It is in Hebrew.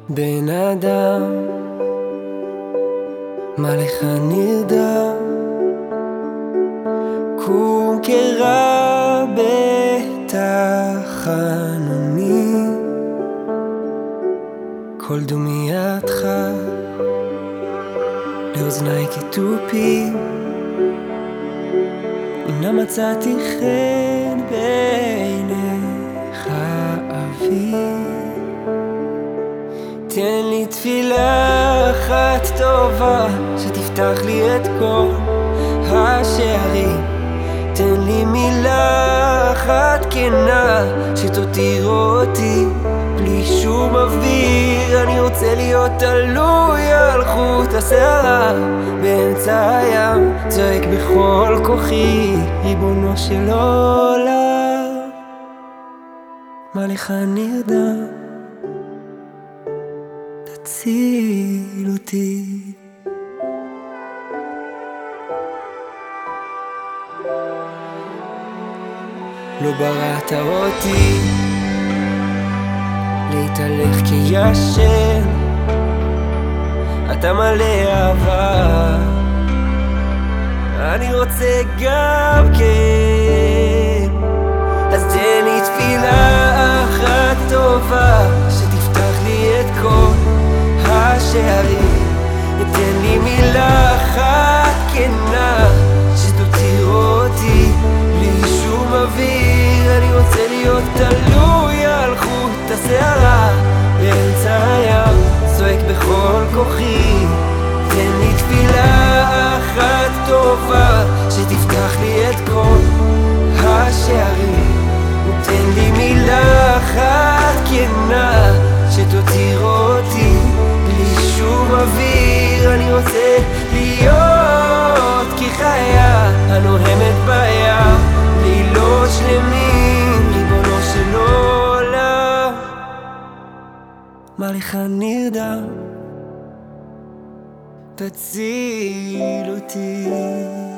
בן אדם, מה לך נרדם? קום קרא בתחנוני, כל דומייתך לאוזני כתופים. הנה מצאתי חן בעיניך אבי, תן לי תפילה אחת טובה שתפתח לי את כל השערים. תן לי מילה אחת כנה שתותיר אותי בלי שום אוויר. אני רוצה להיות תלוי על חוט השערה באמצע הים, צועק בכל כוחי, ריבונו של עולם, מה לך נרדם? תציל אותי. לא בראת אותי להתהלך כישן, אתה מלא אהבה, אני רוצה גם כן. אז תן לי תפילה אחת טובה שתפתח לי את כל השערים. תן לי מילה אחת כנה שתותיר אותי בלי שום אוויר. אני רוצה להיות תלוי על חוט השערה באמצע הים, צועק בכל כוחי. תן לי תפילה אחת טובה שתפתח לי את כל השערים. ותן לי מילה אחת כנה שתותיר אותי בלי שום אוויר. אני רוצה להיות כחיה הנוהמת בים, לילות שלמים, ריבונו של עולם, מה לך נרדם? תציל אותי.